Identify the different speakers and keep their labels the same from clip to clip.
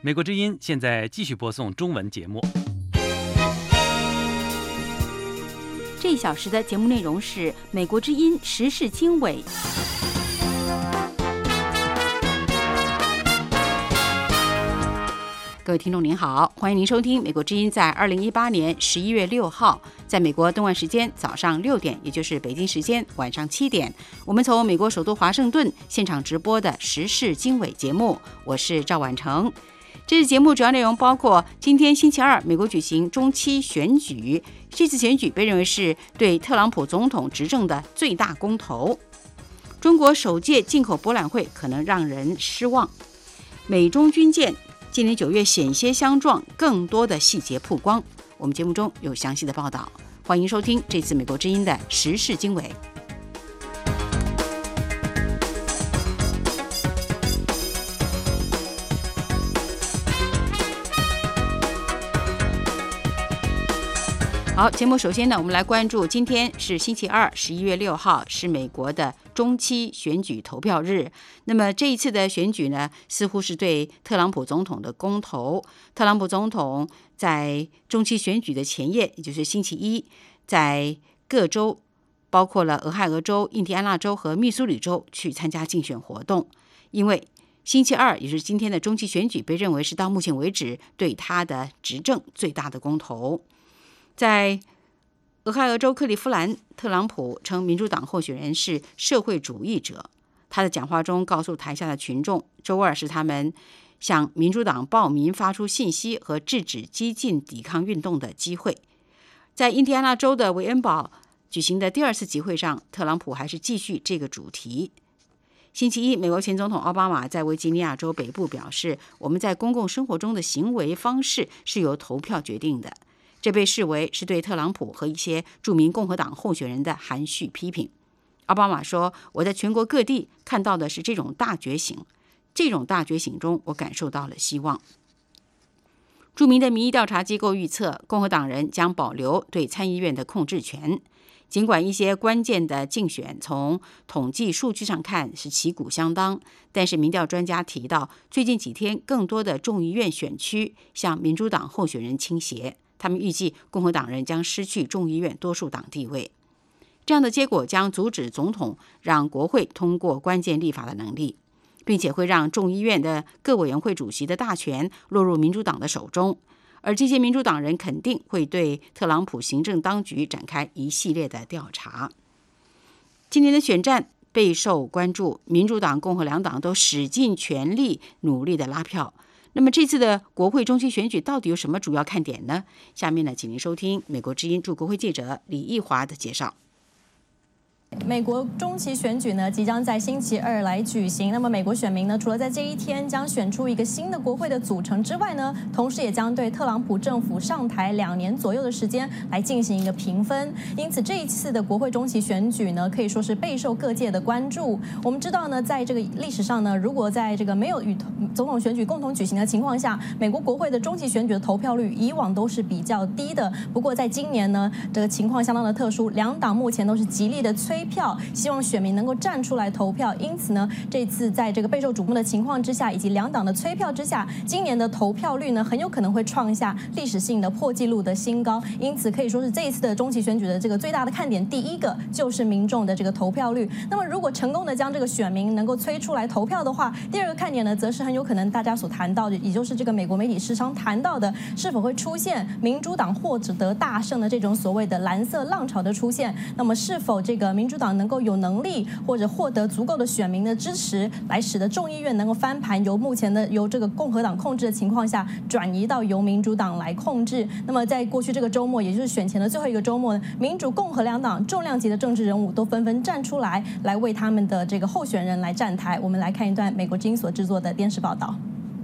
Speaker 1: 美国之音现在继续播送中文节目。
Speaker 2: 这一小时的节目内容是美国之音时事经纬。各位听众您好，欢迎您收听美国之音在2018年11月6号在美国东岸时间早上6点，也就是北京时间晚上7点，我们从美国首都华盛顿现场直播的时事经纬节目，我是赵婉成。这次节目主要内容包括今天星期二美国举行中期选举，这次选举被认为是对特朗普总统执政的最大公投，中国首届进口博览会可能让人失望，美中军舰今年9月险些相撞，更多的细节曝光。我们节目中有详细的报道，欢迎收听这次美国之音的时事经纬。好，节目首先呢，我们来关注今天是星期二，11月6号是美国的中期选举投票日。那么这一次的选举呢，似乎是对特朗普总统的公投。特朗普总统在中期选举的前夜，也就是星期一，在各州，包括了俄亥俄州、印第安纳州和密苏里州去参加竞选活动。因为星期二，也就是今天的中期选举，被认为是到目前为止对他的执政最大的公投。在俄亥俄州克利夫兰，特朗普称民主党候选人是社会主义者。他的讲话中告诉台下的群众，周二是他们向民主党暴民发出信息和制止激进抵抗运动的机会。在印第安纳州的韦恩堡举行的第二次集会上，特朗普还是继续这个主题。星期一，美国前总统奥巴马在维吉尼亚州北部表示，我们在公共生活中的行为方式是由投票决定的。这被视为是对特朗普和一些著名共和党候选人的含蓄批评。奥巴马说，我在全国各地看到的是这种大觉醒，这种大觉醒中我感受到了希望。著名的民意调查机构预测，共和党人将保留对参议院的控制权。尽管一些关键的竞选从统计数据上看是旗鼓相当，但是民调专家提到，最近几天更多的众议院选区向民主党候选人倾斜。他们预计共和党人将失去众议院多数党地位，这样的结果将阻止总统让国会通过关键立法的能力，并且会让众议院的各委员会主席的大权落入民主党的手中，而这些民主党人肯定会对特朗普行政当局展开一系列的调查。今年的选战备受关注，民主党、共和两党都使尽全力努力的拉票。那么这次的国会中期选举到底有什么主要看点呢？下面呢，请您收听美国之音驻国会记者李义华的介绍。
Speaker 3: 美国中期选举呢，即将在星期二来举行。那么，美国选民呢，除了在这一天将选出一个新的国会的组成之外呢，同时也将对特朗普政府上台2年左右的时间来进行一个评分。因此，这一次的国会中期选举呢，可以说是备受各界的关注。我们知道呢，在这个历史上呢，如果在这个没有与总统选举共同举行的情况下，美国国会的中期选举的投票率以往都是比较低的。不过，在今年呢，这个情况相当的特殊，两党目前都是极力的催票，希望选民能够站出来投票。因此呢，这次在这个备受瞩目的情况之下，以及两党的催票之下，今年的投票率呢，很有可能会创下历史性的破纪录的新高。因此可以说是这一次的中期选举的这个最大的看点，第一个就是民众的这个投票率。那么如果成功的将这个选民能够催出来投票的话，第二个看点呢，则是很有可能大家所谈到的，也就是这个美国媒体时常谈到的，是否会出现民主党或者得大胜的这种所谓的蓝色浪潮的出现。那么是否这个民主党能够有能力或者获得足够的选民的支持，来使得众议院能够翻盘，由目前的由这个共和党控制的情况下，转移到由民主党来控制。那么在过去这个周末，也就是选前的最后一个周末，民主共和两党重量级的政治人物都纷纷站出来，来为他们的这个候选人来站台。我们来看一段美国之音所制作的电视报道。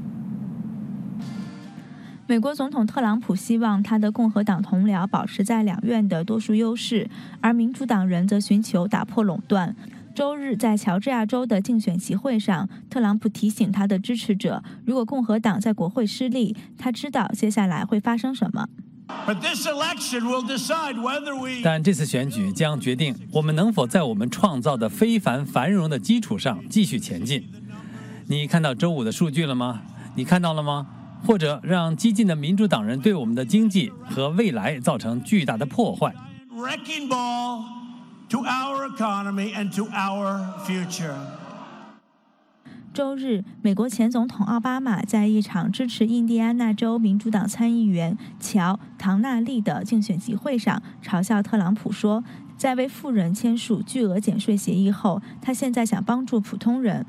Speaker 4: 美国总统特朗普希望他的共和党同僚保持在两院的多数优势，而民主党人则寻求打破垄断。周日在乔治亚州的竞选集会上，特朗普提醒他的支持者，如果共和党在国会失利，他知道接下来会发生什么。
Speaker 1: 但这次选举将决定我们能否在我们创造的非凡繁荣的基础上继续前进。你看到周五的数据了吗？你看到了吗？ 或者让激进的民主党人对我们的经济和未来造成巨大的破坏。
Speaker 4: 周日，美国前总统奥巴马在一场支持印第安纳州民主党参议员乔·唐纳利的竞选集会上，嘲笑特朗普说，在为富人签署巨额减税协议后，他现在想帮助普通人。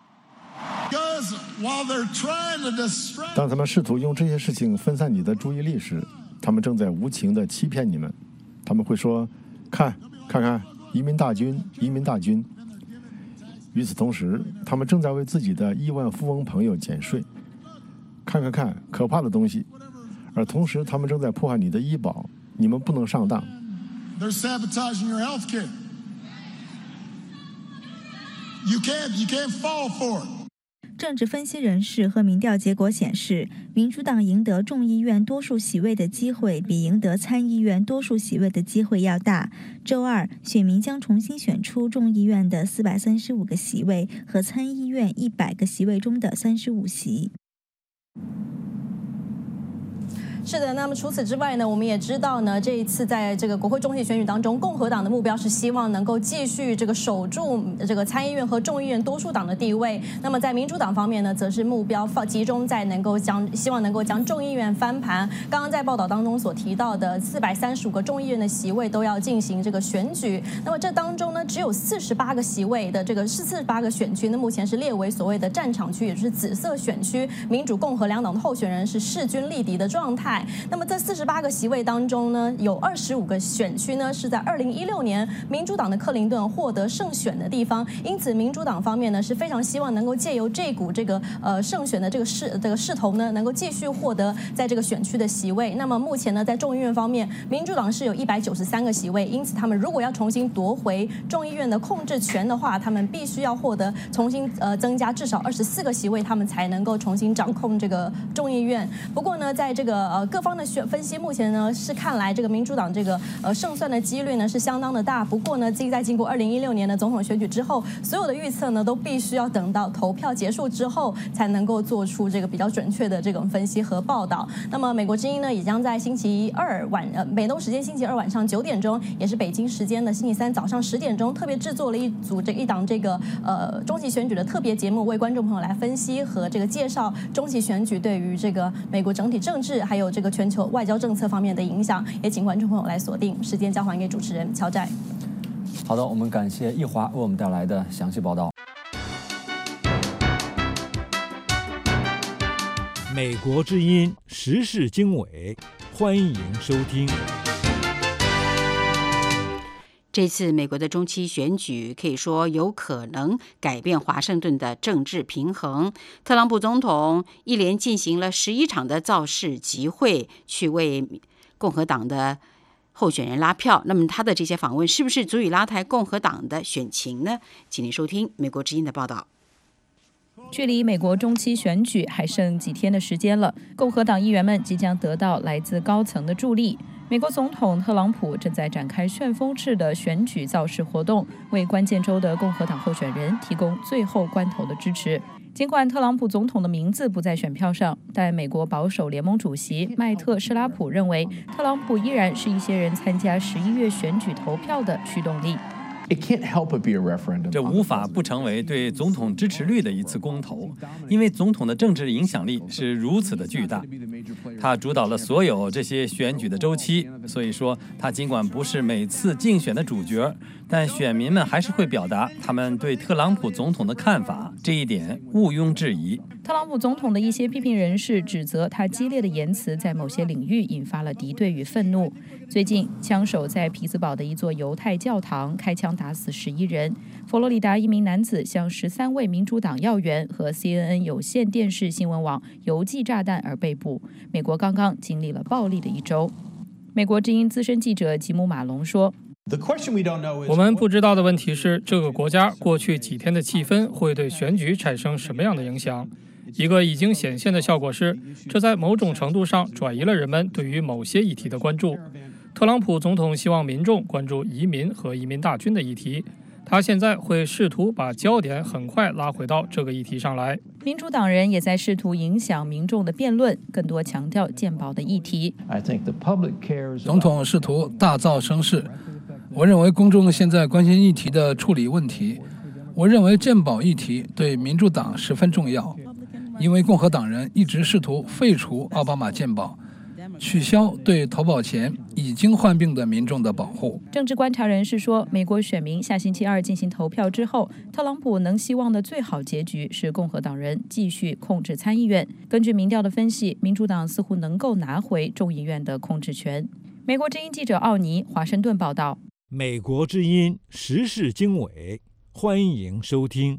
Speaker 5: 当他们试图用这些事情分散你的注意力时，他们正在无情地欺骗你们。他们会说：“看，移民大军，移民大军。”与此同时，他们正在为自己的亿万富翁朋友减税。看，可怕的东西！而同时，他们正在破坏你的医保，你们不能上当。
Speaker 6: They're sabotaging your health care. You can't fall for it.
Speaker 4: 政治分析人士和民调结果显示，民主党赢得众议院多数席位的机会比赢得参议院多数席位的机会要大。周二，选民将重新选出众议院的435个席位和参议院100个席位中的35席。
Speaker 3: 是的，那么除此之外呢，我们也知道呢，这一次在这个国会中期选举当中，共和党的目标是希望能够继续这个守住这个参议院和众议院多数党的地位。那么在民主党方面呢，则是目标集中在希望能够将众议院翻盘。刚刚在报道当中所提到的435个众议院的席位都要进行这个选举。那么这当中呢，只有48个席位的这个48个选区呢，目前是列为所谓的战场区，也就是紫色选区，民主共和两党的候选人是势均力敌的状态。那么这48个席位当中呢，有25个选区呢是在2016年民主党的克林顿获得胜选的地方，因此民主党方面呢是非常希望能够借由这股胜选的这个势头呢，能够继续获得在这个选区的席位。那么目前呢，在众议院方面，民主党是有193个席位，因此他们如果要重新夺回众议院的控制权的话，他们必须要获得重新增加至少24个席位，他们才能够重新掌控这个众议院。不过呢，在这个各方的分析，目前呢是看来这个民主党这个胜算的几率呢是相当的大。不过呢，在经过2016年的总统选举之后，所有的预测呢都必须要等到投票结束之后才能够做出这个比较准确的这种分析和报道。那么美国之音呢也将在星期二美东时间星期二晚上9点钟，也是北京时间的星期三早上10点钟，特别制作了一档这个中期选举的特别节目，为观众朋友来分析和这个介绍中期选举对于这个美国整体政治还有这个全球外交政策方面的影响，也请观众朋友来锁定。时间交还给主持人乔寨。
Speaker 7: 好的，我们感谢易华为我们带来的详细报道。
Speaker 8: 美国之音时事经纬，欢迎收听。
Speaker 2: 这次美国的中期选举可以说有可能改变华盛顿的政治平衡。特朗普总统一连进行了11场的造势集会，去为共和党的候选人拉票。那么他的这些访问是不是足以拉抬共和党的选情呢？请您收听美国之音的报道。
Speaker 9: 距离美国中期选举还剩几天的时间了，共和党议员们即将得到来自高层的助力。美国总统特朗普正在展开旋风式的选举造势活动，为关键州的共和党候选人提供最后关头的支持。尽管特朗普总统的名字不在选票上，但美国保守联盟主席麦特·施拉普认为，特朗普依然是一些人参加11月选举投票的驱动力。
Speaker 1: 这无法不成为对总统支持率的一次公投，因为总统的政治影响力是如此的巨大，他主导了所有这些选举的周期。所以说，他尽管不是每次竞选的主角，但选民们还是会表达他们对特朗普总统的看法，这一点毋庸置疑。
Speaker 9: 特朗普总统的一些批评人士指责他激烈的言辞在某些领域引发了敌对与愤怒。最近，枪手在匹兹堡的一座犹太教堂开枪打死11人。佛罗里达一名男子向13位民主党要员和 CNN 有线电视新闻网邮寄炸弹而被捕。美国刚刚经历了暴力的一周。美国之音资深记者吉姆·马龙说，
Speaker 10: 我们不知道的问题是，这个国家过去几天的气氛会对选举产生什么样的影响。一个已经显现的效果是，这在某种程度上转移了人们对于某些议题的关注。特朗普总统希望民众关注移民和移民大军的议题， 他现在会试图把焦点很快拉回到这个议题上来。
Speaker 9: 民主党人也在试图影响民众的辩论，更多强调健保的议题。
Speaker 11: 总统试图大造声势，我认为公众现在关心议题的处理问题。我认为健保议题对民主党十分重要，因为共和党人一直试图废除奥巴马健保，取消对投保前已经患病的民众的保护。
Speaker 9: 政治观察人士说，美国选民下星期二进行投票之后，特朗普能希望的最好结局是共和党人继续控制参议院。根据民调的分析，民主党似乎能够拿回众议院的控制权。美国之音记者奥尼，华盛顿报道。
Speaker 8: 美国之音时事经纬，欢迎收听。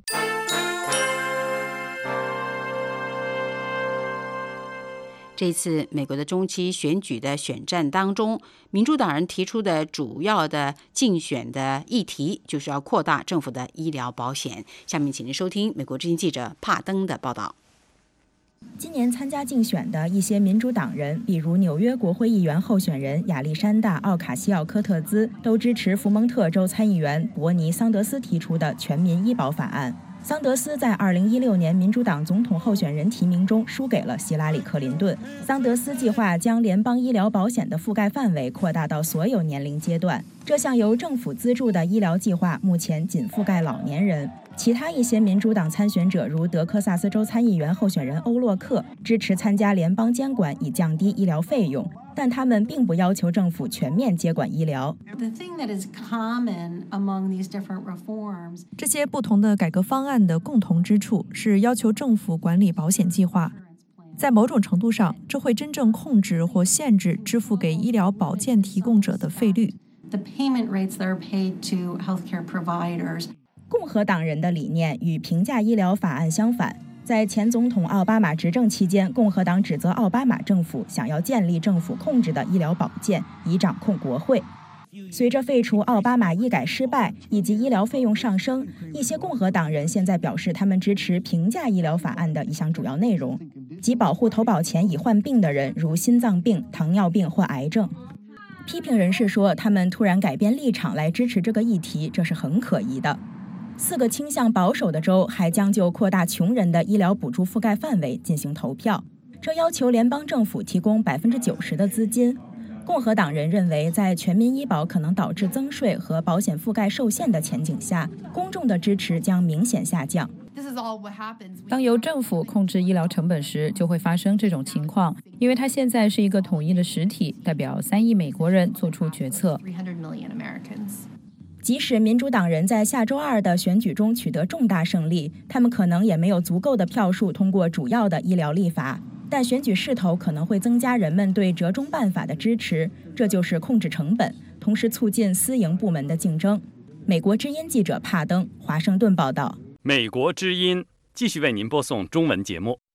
Speaker 2: 这次美国的中期选举的选战当中，民主党人提出的主要的竞选的议题就是要扩大政府的医疗保险。下面请您收听美国之音记者帕登的报道。
Speaker 12: 今年参加竞选的一些民主党人，比如纽约国会议员候选人亚历山大·奥卡西奥科特兹，都支持福蒙特州参议员伯尼·桑德斯提出的全民医保法案。桑德斯在2016年民主党总统候选人提名中输给了希拉里·克林顿。桑德斯计划将联邦医疗保险的覆盖范围扩大到所有年龄阶段。这项由政府资助的医疗计划目前仅覆盖老年人。其他一些民主党参选者，如德克萨斯州参议员候选人欧洛克，支持参加联邦监管以降低医疗费用，但他们并不要求政府全面接管医疗。
Speaker 4: 这些不同的改革方案的共同之处是要求政府管理保险计划。在某种程度上，这会真正控制或限制支付给医疗保健提供者的费率。
Speaker 12: 共和党人的理念与平价医疗法案相反。在前总统奥巴马执政期间，共和党指责奥巴马政府想要建立政府控制的医疗保健，以掌控国会。随着废除奥巴马医改失败以及医疗费用上升，一些共和党人现在表示他们支持平价医疗法案的一项主要内容，即保护投保前已患病的人，如心脏病、糖尿病或癌症。批评人士说，他们突然改变立场来支持这个议题，这是很可疑的。4个倾向保守的州还将就扩大穷人的医疗补助覆盖范围进行投票，这要求联邦政府提供90%的资金。共和党人认为，在全民医保可能导致增税和保险覆盖受限的前景下，公众的支持将明显下降。
Speaker 9: 当由政府控制医疗成本时，就会发生这种情况，因为它现在是一个统一的实体，代表3亿美国人做出决策。
Speaker 12: 即使民主党人在下周2的选举中取得重大胜利，他们可能也没有足够的票数通过主要的医疗立法，但选举势头可能会增加人们对折中办法的支持，这就是控制成本，同时促进私营部门的竞争。美国之音记者帕登，华盛顿报道。
Speaker 13: 美国之音继续为您播送中文节目。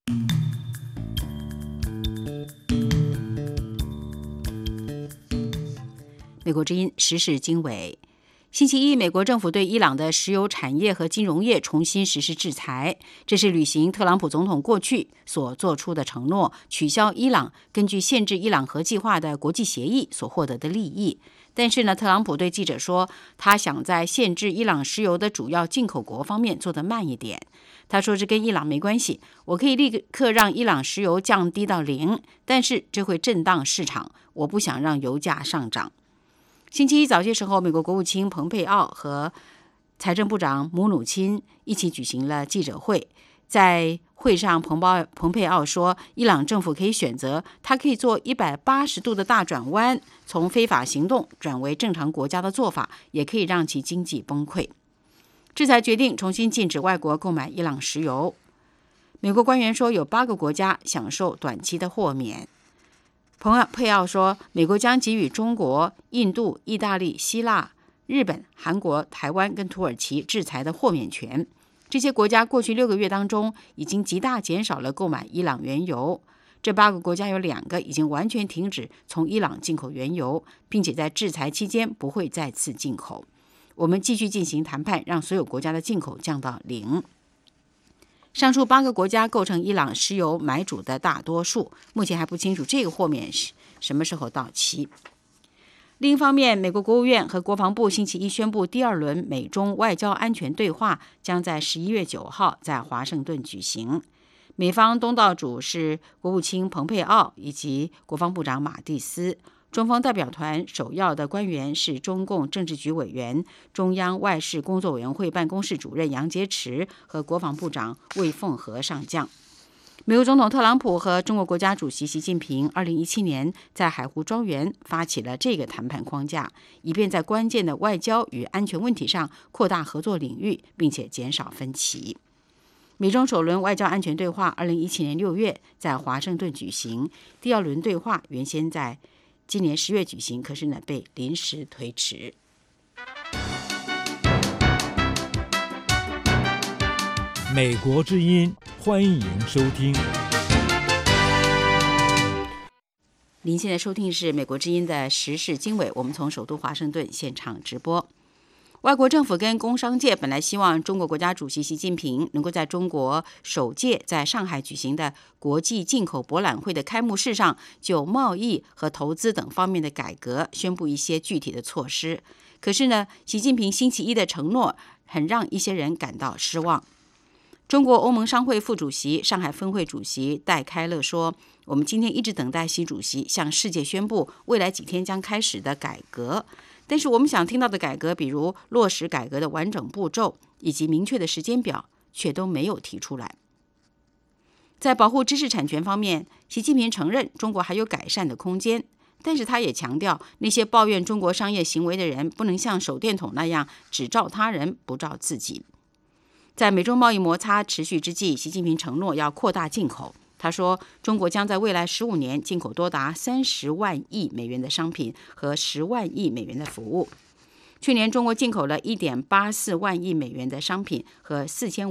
Speaker 2: 美国之音时事经纬。星期一，美国政府对伊朗的石油产业和金融业重新实施制裁，这是履行特朗普总统过去所做出的承诺，取消伊朗根据限制伊朗核计划的国际协议所获得的利益。但是呢，特朗普对记者说，他想在限制伊朗石油的主要进口国方面做得慢一点。他说，这跟伊朗没关系，我可以立刻让伊朗石油降低到0，但是这会震荡市场，我不想让油价上涨。星期一早些时候，美国国务卿蓬佩奥和财政部长姆努钦一起举行了记者会。在会上，蓬佩奥说，伊朗政府可以选择，他可以做180度的大转弯，从非法行动转为正常国家的做法，也可以让其经济崩溃。制裁决定重新禁止外国购买伊朗石油。美国官员说，有8个国家享受短期的豁免。蓬佩奥说，美国将给予中国、印度、意大利、希腊、日本、韩国、台湾跟土耳其制裁的豁免权。这些国家过去6个月当中已经极大减少了购买伊朗原油。这8个国家有2个已经完全停止从伊朗进口原油，并且在制裁期间不会再次进口。我们继续进行谈判，让所有国家的进口降到0。上述8个国家构成伊朗石油买主的大多数，目前还不清楚这个豁免什么时候到期。 另一方面，美国国务院和国防部星期一宣布，第2轮美中外交安全对话将在11月9号在华盛顿举行。美方东道主是国务卿蓬佩奥以及国防部长马蒂斯，中方代表团首要的官员是中共政治局委员、中央外事工作委员会办公室主任杨洁篪和国防部长魏凤和上将。美国总统特朗普和中国国家主席习近平2017年在海湖庄园发起了这个谈判框架，以便在关键的外交与安全问题上扩大合作领域，并且减少分歧。美中首轮外交安全对话2017年6月在华盛顿举行，第2轮对话原先在今年10月举行，可是呢被临时推迟。
Speaker 8: 美国之音，欢迎收听。
Speaker 2: 您现在收听是美国之音的时事经纬，我们从首都华盛顿现场直播。外国政府跟工商界本来希望中国国家主席习近平能够在中国首届在上海举行的国际进口博览会的开幕式上，就贸易和投资等方面的改革宣布一些具体的措施。可是呢，习近平星期一的承诺很让一些人感到失望。中国欧盟商会副主席、上海分会主席戴开乐说，我们今天一直等待习主席向世界宣布未来几天将开始的改革，但是我们想听到的改革，比如落实改革的完整步骤以及明确的时间表，却都没有提出来。在保护知识产权方面，习近平承认中国还有改善的空间，但是他也强调，那些抱怨中国商业行为的人不能像手电筒那样只照他人不照自己。在美中贸易摩擦持续之际，习近平承诺要扩大进口。他说，中国将在未来15年进口多达30万亿美元的商品和10万亿美元的服务。去年，中国进口了1.84万亿美元的商品和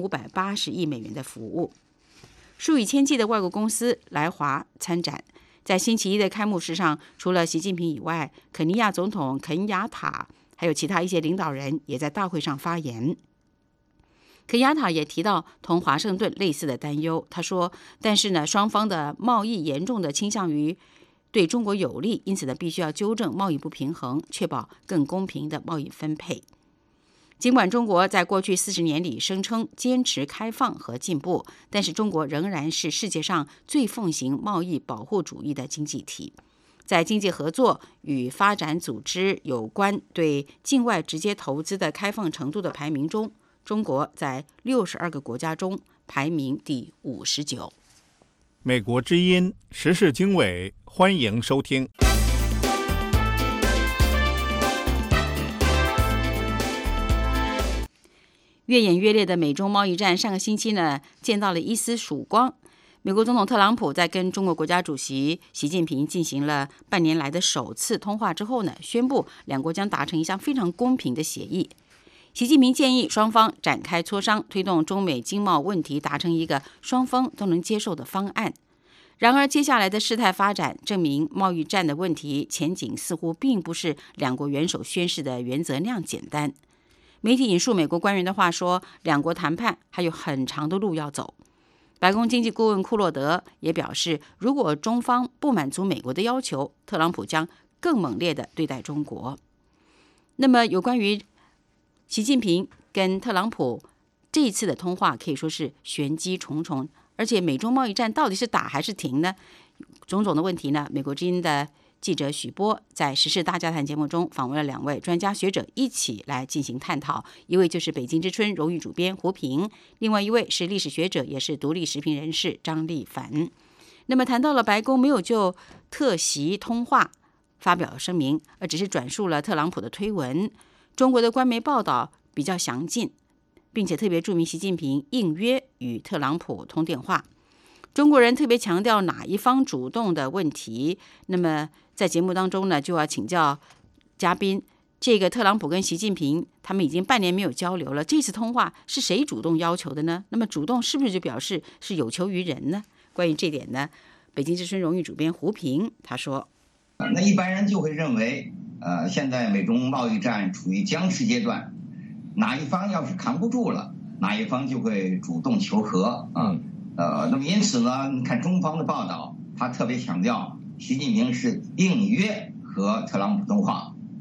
Speaker 2: 4580亿美元的服务。数以千计的外国公司来华参展。在星期一的开幕式上，除了习近平以外，肯尼亚总统肯雅塔还有其他一些领导人也在大会上发言。肯雅塔也提到同华盛顿类似的担忧，他说，但是呢，双方的贸易严重的倾向于对中国有利，因此呢，必须要纠正贸易不平衡，确保更公平的贸易分配。尽管中国在过去40年里声称坚持开放和进步，但是中国仍然是世界上最奉行贸易保护主义的经济体。在经济合作与发展组织有关对境外直接投资的开放程度的排名中，中国在62个国家中排名第59。
Speaker 14: 美国之音时事经纬，欢迎收听。
Speaker 2: 越演越烈的美中贸易战上个星期呢，见到了一丝曙光。美国总统特朗普在跟中国国家主席习近平进行了半年来的首次通话之后呢，宣布两国将达成一项非常公平的协议。习近平建议双方展开磋商，推动中美经贸问题达成一个双方都能接受的方案。然而，接下来的事态发展证明，贸易战的问题前景似乎并不是两国元首宣示的原则那样简单。媒体引述美国官员的话说，两国谈判还有很长的路要走。白宫经济顾问库洛德也表示，如果中方不满足美国的要求，特朗普将更猛烈地对待中国。那么，有关于习近平跟特朗普这一次的通话，可以说是玄机重重。而且，美中贸易战到底是打还是停呢？种种的问题呢？美国之音的记者许波在时事大家谈节目中访问了两位专家学者，一起来进行探讨。一位就是北京之春荣誉主编胡平，另外一位是历史学者，也是独立时评人士张立凡。那么谈到了白宫没有就特习通话发表声明，而只是转述了特朗普的推文。中国的官媒报道比较详尽，并且特别注明习近平应约与特朗普通电话。中国人特别强调哪一方主动的问题，那么在节目当中呢，就要请教嘉宾，这个特朗普跟习近平他们已经半年没有交流了，这次通话是谁主动要求的呢？那么主动是不是就表示是有求于人呢？关于这点呢，北京之春荣誉主编胡平他说，
Speaker 15: 那一般人就会认为现在美中贸易战处于僵持阶段，哪一方要是扛不住了，哪一方就会主动求和啊。那么因此呢，你看中方的报道，他特别强调习近平是应约和特朗普通话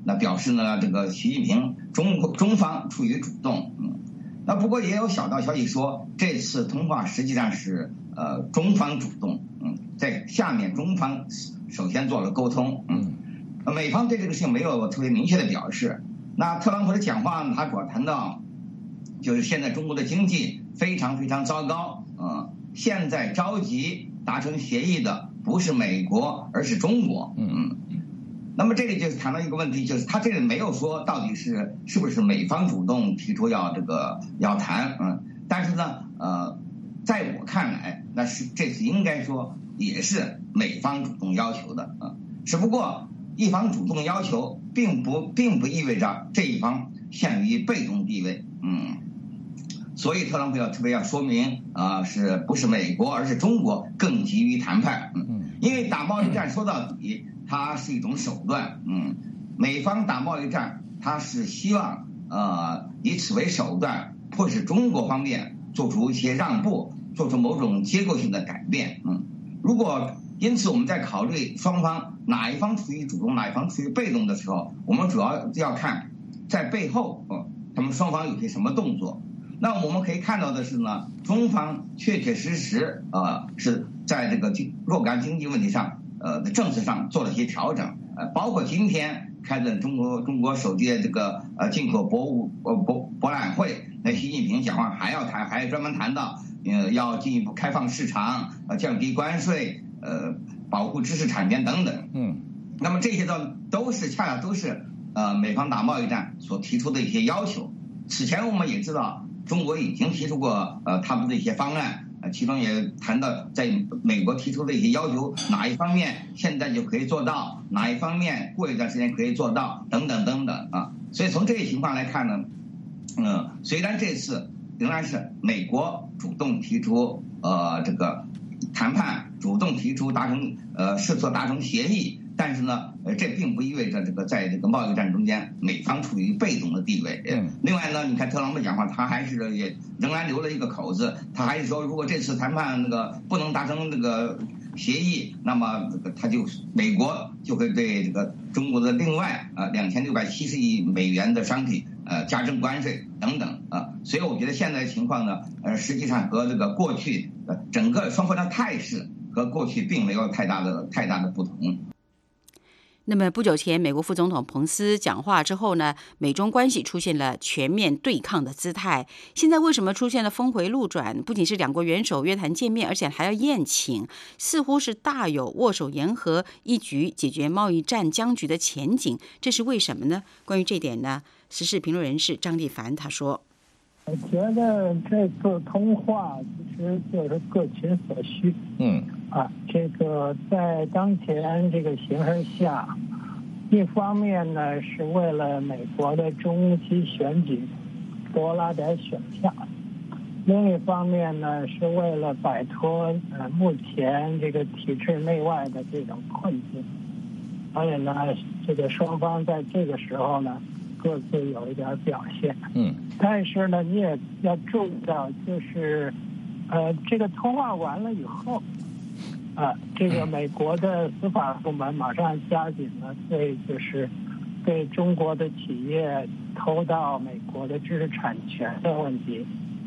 Speaker 15: 那表示呢这个习近平中方处于主动。那不过也有小道消息说，这次通话实际上是中方主动，在下面中方首先做了沟通，美方对这个事情没有特别明确的表示。那特朗普的讲话呢，他主要谈到就是现在中国的经济非常非常糟糕，现在着急达成协议的不是美国，而是中国，那么这里就是谈到一个问题，就是他这里没有说到底是不是美方主动提出要谈，但是呢，在我看来，那是这次应该说也是美方主动要求的，只不过一方主动要求，并不意味着这一方陷于被动地位，所以特朗普特别要说明是不是美国，而是中国更急于谈判，因为打贸易战说到底，它是一种手段，美方打贸易战，它是希望以此为手段，迫使中国方面做出一些让步，做出某种结构性的改变，因此我们在考虑双方哪一方处于主动，哪一方处于被动的时候，我们主要要看在背后他们双方有些什么动作。那我们可以看到的是呢，中方确确实实是在这个若干经济问题上的政策上做了一些调整，包括今天开的中国首届这个进口博览会，那习近平讲话还专门谈到要进一步开放市场，降低关税，保护知识产权等等。那么这些都是恰恰都是美方打贸易战所提出的一些要求。此前我们也知道，中国已经提出过他们的一些方案，其中也谈到在美国提出的一些要求，哪一方面现在就可以做到，哪一方面过一段时间可以做到，等等等等啊。所以从这些情况来看呢，虽然这次仍然是美国主动提出这个谈判，主动提出试图达成协议，但是呢，这并不意味着在这个贸易战中间美方处于被动的地位。另外呢，你看特朗普讲话，他还是也仍然留了一个口子，他还是说，如果这次谈判不能达成协议，那么美国就会对这个中国的另外2670亿美元的商品加征关税等等啊。所以我觉得现在的情况呢，实际上和过去整个双方的态势和过去并没有太大的不同。
Speaker 2: 那么不久前，美国副总统彭斯讲话之后呢，美中关系出现了全面对抗的姿态。现在为什么出现了峰回路转？不仅是两国元首约谈见面，而且还要宴请，似乎是大有握手言和，一举解决贸易战僵局的前景。这是为什么呢？关于这点呢，时事评论人士张立凡他说：“
Speaker 16: 我觉得这次通话其实就是各取所需。这个在当前这个形势下，一方面呢是为了美国的中期选举多拉点选票，另一方面呢是为了摆脱目前这个体制内外的这种困境。所以呢，这个双方在这个时候呢各自有一点表现。但是呢，你也要注意到，就是这个通话完了以后，这个美国的司法部门马上加紧了对中国的企业偷盗美国的知识产权的问题，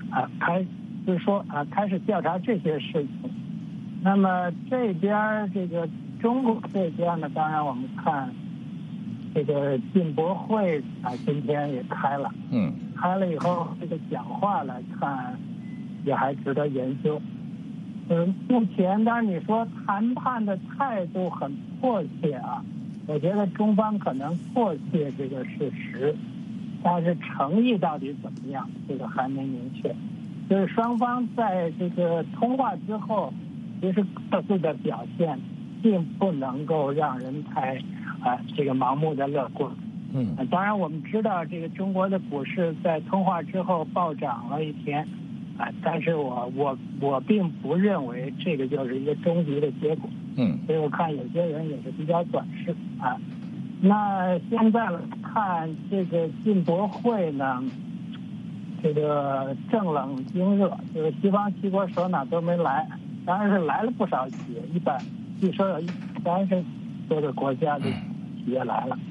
Speaker 16: 开始调查这些事情。那么这边这个中国这边呢，当然我们看这个进博会今天也开了，开了以后这个讲话来看也还值得研究。目前当然你说谈判的态度很迫切啊，我觉得中方可能迫切这个事实，但是诚意到底怎么样，这个还没明确。就是双方在这个通话之后，其实各自的表现并不能够让人太这个盲目的乐观。当然我们知道这个中国的股市在通话之后暴涨了一天，但是我并不认为这个就是一个终极的结果。所以我看有些人也是比较短视啊。那现在来看这个进博会呢，这个正冷经热，就是西方7国首脑都没来，当然是来了不少企业，据说有130多个国家的企业来了。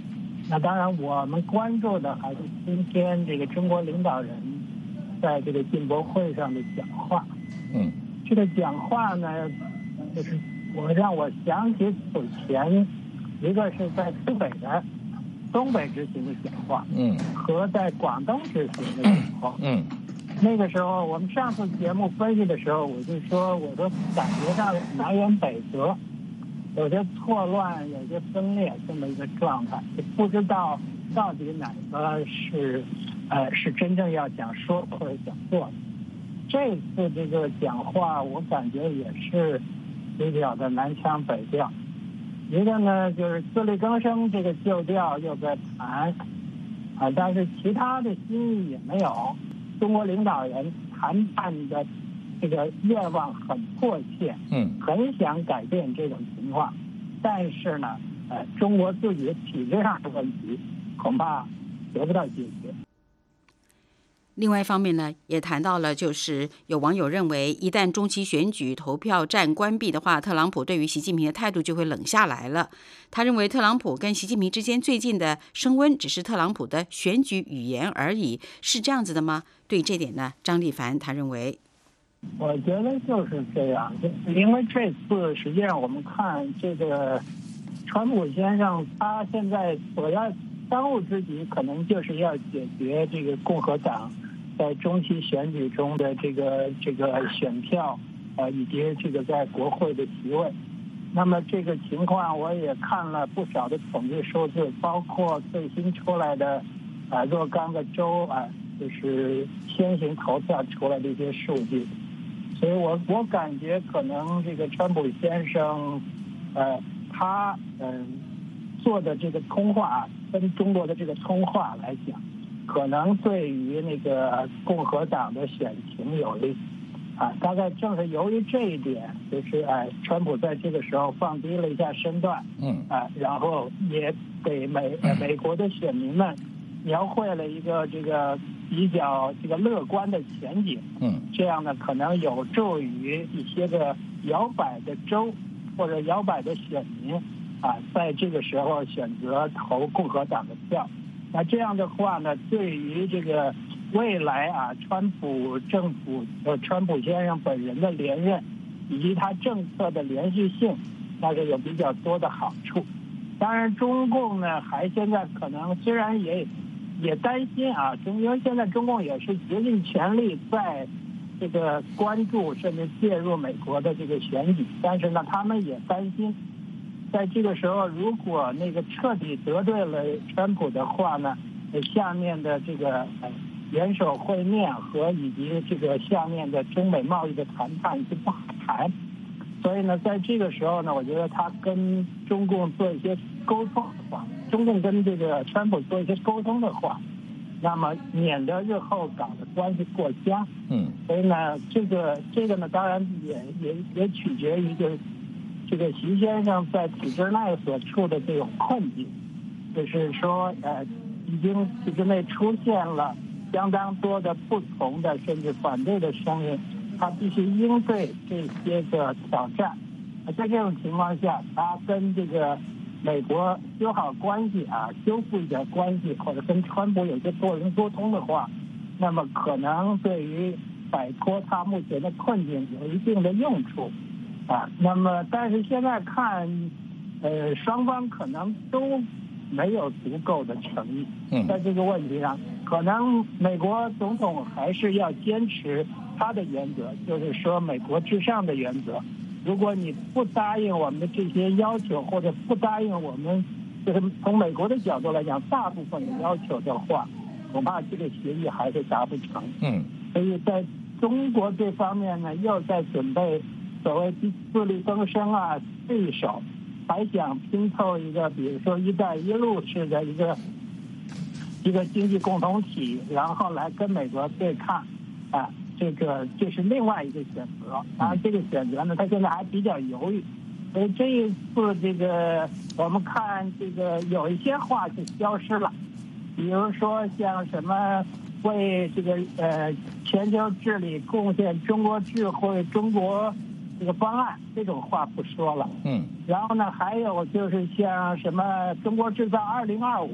Speaker 16: 那当然，我们关注的还是今天这个中国领导人在这个进博会上的讲话。这个讲话呢，就是让我想起此前一个是在东北执行的讲话，和在广东执行的讲话。那个时候我们上次节目分析的时候，我就说，我说感觉上南辕北辙，有些错乱，有些分裂这么一个状态，就不知道到底哪个是真正要想说或者想做的。这次这个讲话，我感觉也是比较的南腔北调。一个呢，就是自力更生这个旧调又在谈，但是其他的新意也没有。中国领导人谈判的这个愿望很迫切，很想改变这种情况，但是呢，中国自己体制上的问题恐怕得不到解决。
Speaker 2: 另外一方面呢，也谈到了，就是有网友认为，一旦中期选举投票站关闭的话，特朗普对于习近平的态度就会冷下来了。他认为，特朗普跟习近平之间最近的升温，只是特朗普的选举语言而已，是这样子的吗？对这点呢，张立凡他认为，
Speaker 16: 我觉得就是这样，因为这次实际上我们看这个川普先生，他现在所要当务之急，可能就是要解决这个共和党在中期选举中的这个选票，以及这个在国会的席位。那么这个情况我也看了不少的统计数字，包括最新出来的若干个州就是先行投票出来的一些数据。所以我感觉可能这个川普先生他做的这个通话，跟中国的这个通话来讲，可能对于那个共和党的选情有利，大概正是由于这一点，就是川普在这个时候放低了一下身段，然后也给美国的选民们描绘了一个这个比较这个乐观的前景，这样呢可能有助于一些个摇摆的州或者摇摆的选民在这个时候选择投共和党的票。那这样的话呢，对于这个未来川普政府川普先生本人的连任以及他政策的连续性，那是有比较多的好处。当然中共呢还现在可能虽然也担心因为现在中共也是竭尽全力在这个关注甚至介入美国的这个选举，但是呢他们也担心在这个时候如果那个彻底得罪了川普的话呢，下面的这个元首会面和以及这个下面的中美贸易的谈判就不好谈。所以呢在这个时候呢，我觉得他跟中共做一些沟通的话，中共跟这个川普做一些沟通的话，那么免得日后搞的关系过僵。所以呢这个呢当然也取决于就是这个习先生在体制内所处的这种困境，就是说已经体制内出现了相当多的不同的甚至反对的声音，他必须应对这些个挑战。在这种情况下，他跟这个美国修好关系修复一点关系，或者跟川普有些多人沟通的话，那么可能对于摆脱他目前的困境有一定的用处。那么但是现在看双方可能都没有足够的诚意，在这个问题上可能美国总统还是要坚持他的原则，就是说美国至上的原则。如果你不答应我们的这些要求，或者不答应我们就是从美国的角度来讲大部分的要求的话，恐怕这个协议还是达不成。所以在中国这方面呢，又在准备所谓自力更生对手，还想拼凑一个比如说一带一路式的一个经济共同体，然后来跟美国对抗这是另外一个选择。当然这个选择呢他现在还比较犹豫，所以这一次这个我们看这个有一些话就消失了，比如说像什么为这个全球治理贡献中国智慧、中国这个方案这种话不说了。然后呢还有就是像什么中国制造2025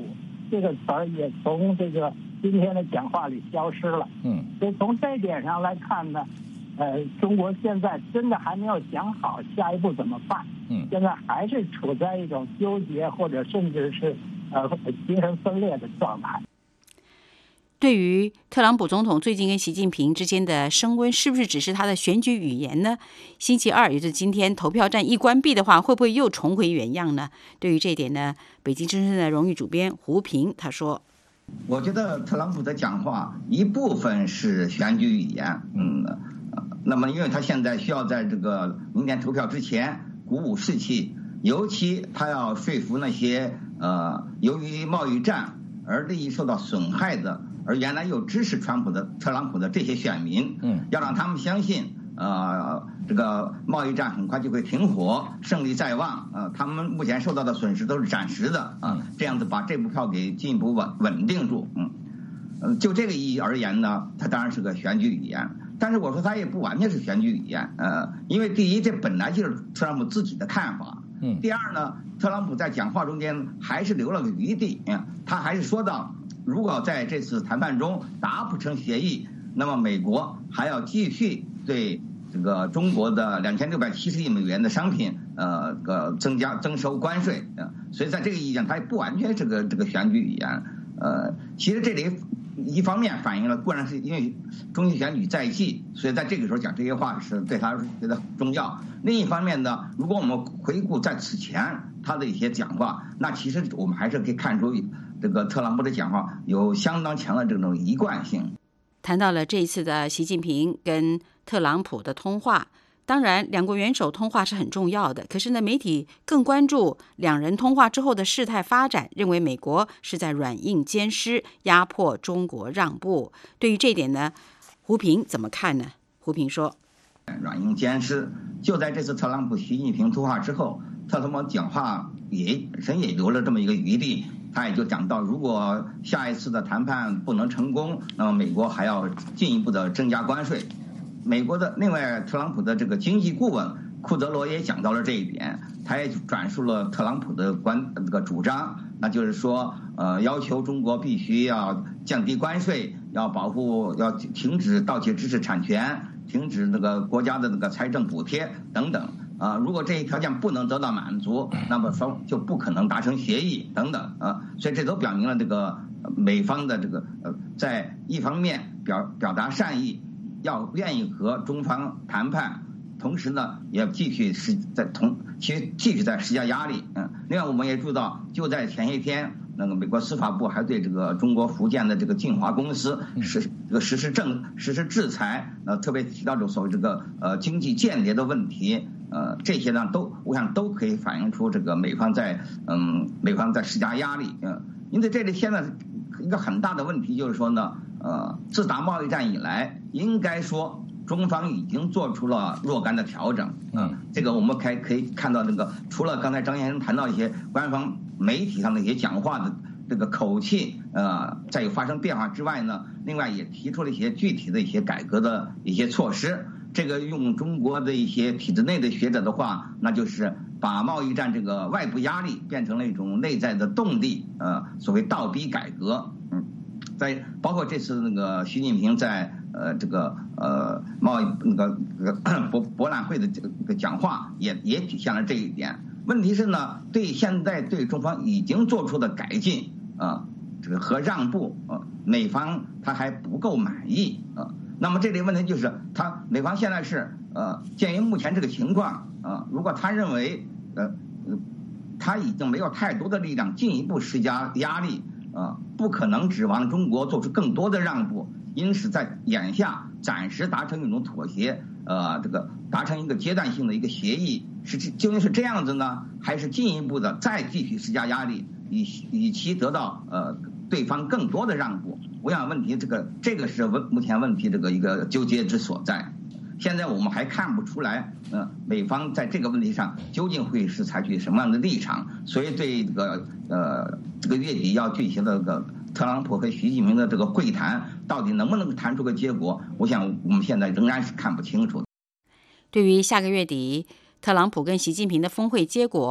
Speaker 16: 这个词儿也从这个今天的讲话里消失了。所以从这一点上来看呢，中国现在真的还没有想好下一步怎么办。现在还是处在一种纠结或者甚至是精神分裂的状态。
Speaker 2: 对于特朗普总统最近跟习近平之间的升温，是不是只是他的选举语言呢？星期二，也就是今天，投票站一关闭的话，会不会又重回原样呢？对于这一点呢，北京之声的荣誉主编胡平他说：“
Speaker 15: 我觉得特朗普的讲话一部分是选举语言，那么因为他现在需要在这个明天投票之前鼓舞士气，尤其他要说服那些由于贸易战而利益受到损害的。”而原来又支持特朗普的这些选民，要让他们相信，这个贸易战很快就会停火，胜利在望，他们目前受到的损失都是暂时的，这样子把这部票给进一步稳定住，就这个意义而言呢，它当然是个选举语言，但是我说它也不完全是选举语言，因为第一，这本来就是特朗普自己的看法，第二呢，特朗普在讲话中间还是留了个余地，他还是说到。如果在这次谈判中达不成协议，那么美国还要继续对这个中国的2670亿美元的商品征收关税，所以在这个意义上，它不完全是这个选举语言。其实这里一方面反映了，固然是因为中期选举在即，所以在这个时候讲这些话是对他觉得很重要。另一方面呢，如果我们回顾在此前他的一些讲话，那其实我们还是可以看出。这个特朗普的讲话有相当强的这种一贯性。
Speaker 2: 谈到了这一次的习近平跟特朗普的通话，当然两国元首通话是很重要的，可是呢，媒体更关注两人通话之后的事态发展，认为美国是在软硬兼施，压迫中国让步。对于这一点呢，胡平怎么看呢？胡平说：“
Speaker 15: 软硬兼施，就在这次特朗普、习近平通话之后，特朗普讲话本身也留了这么一个余地。”他也就讲到，如果下一次的谈判不能成功，那么美国还要进一步的增加关税。美国的另外，特朗普的这个经济顾问库德罗也讲到了这一点，他也转述了特朗普的这个主张，那就是说，要求中国必须要降低关税，要停止盗窃知识产权，停止那个国家的那个财政补贴等等。如果这一条件不能得到满足，那么双就不可能达成协议等等所以这都表明了这个美方的这个在一方面表达善意，要愿意和中方谈判，同时呢也继续在施加压力。另外我们也注意到，就在前些天，那个美国司法部还对这个中国福建的这个晋华公司实施制裁，特别提到所谓这个经济间谍的问题。这些呢我想都可以反映出这个美方在施加压力。因此这里现在一个很大的问题就是说呢，自打贸易战以来，应该说中方已经做出了若干的调整。这个我们可以看到，这个除了刚才张先生谈到一些官方媒体上的一些讲话的这个口气在有发生变化之外呢，另外也提出了一些具体的一些改革的一些措施。这个用中国的一些体制内的学者的话，那就是把贸易战这个外部压力变成了一种内在的动力，所谓倒逼改革。在包括这次那个习近平在这个贸易那个博览会的这个讲话也体现了这一点。问题是呢，现在对中方已经做出的改进这个和让步美方他还不够满意那么这里问题就是，美方现在是鉴于目前这个情况如果他认为他已经没有太多的力量进一步施加压力不可能指望中国做出更多的让步，因此在眼下暂时达成一种妥协，这个达成一个阶段性的一个协议，究竟是这样子呢，还是进一步的再继续施加压力，以其得到对方更多的让步？我想问题这个是目前问题这个一个纠结之所在。现在我们还看不出来，美方在这个问题上究竟会是采取什么样的立场，所以对这个月底要举行的这个特朗普和习近平的这个会谈，到底能不能谈出个结果，我想我们现在仍然是看不清楚。
Speaker 2: 对于下个月底特朗普跟习近平的峰会结果，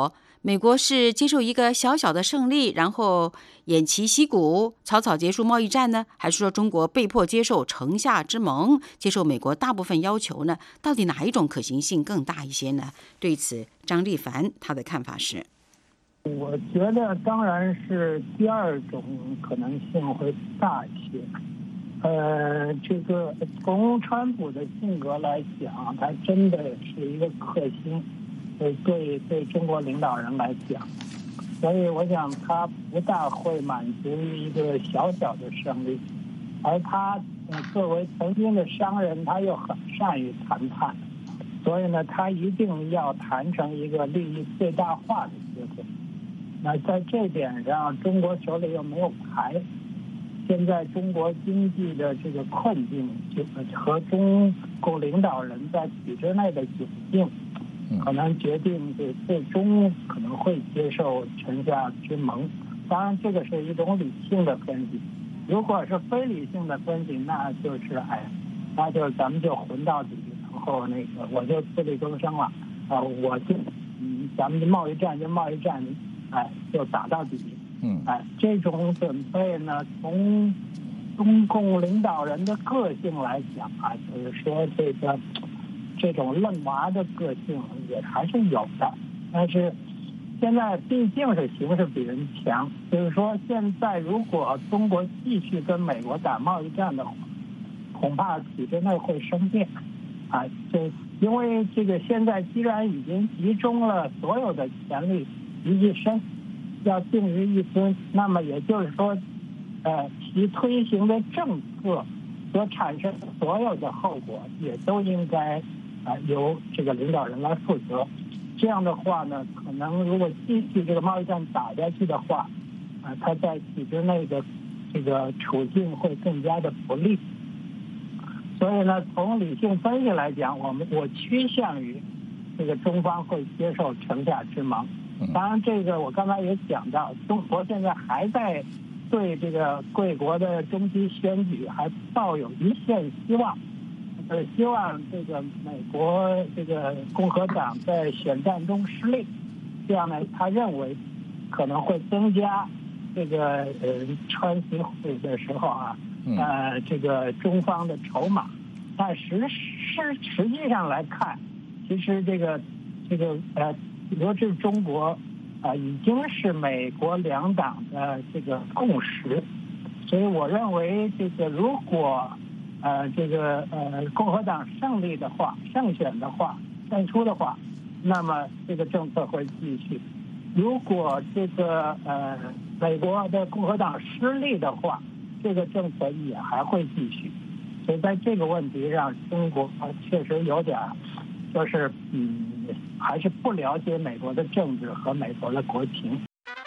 Speaker 2: 美国是接受一个小小的胜利，然后偃旗息鼓，草草结束贸易战呢？还是说中国被迫接受城下之盟，接受美国大部分要求呢？到底哪一种可行性更大一些呢？对此，张立凡他的看法是：
Speaker 16: 我觉得当然是第二种可能性会大一些。这个从川普的性格来讲，他真的是一个克星。对中国领导人来讲，所以我想他不大会满足于一个小小的胜利，而他作为曾经的商人，他又很善于谈判，所以呢，他一定要谈成一个利益最大化的结果。那在这点上，中国手里又没有牌。现在中国经济的这个困境，就和中共领导人在体制内的窘境，可能决定最终可能会接受城下之盟。当然，这个是一种理性的分析。如果是非理性的分析，那就是那就咱们就混到底，然后我就自力更生了我就咱们的贸易战就贸易战，就打到底。这种准备呢，从中共领导人的个性来讲就是说这种愣娃的个性也还是有的，但是现在毕竟是形势比人强，就是说现在如果中国继续跟美国打贸易战的话，恐怕体制内会生变就因为这个现在既然已经集中了所有的权力于一身，要定于一尊，那么也就是说其推行的政策所产生的所有的后果也都应该由这个领导人来负责。这样的话呢，可能如果继续这个贸易战打下去的话，他在体制内的这个处境会更加的不利。所以呢，从理性分析来讲，我趋向于这个中方会接受城下之盟。当然，这个我刚才也讲到，中国现在还在对这个贵国的中期选举还抱有一线希望。希望这个美国这个共和党在选战中失利，这样呢，他认为可能会增加这个川习会的时候这个中方的筹码。但实际上来看，其实这个罗致中国已经是美国两党的这个共识，所以我认为这个如果共和党胜选的话，胜出的话，那么这个政策会继续。如果这个美国的共和党失利的话，这个政策也还会继续。所以在这个问题上，中国确实有点就是还是不了解美国的政治和美国的国情。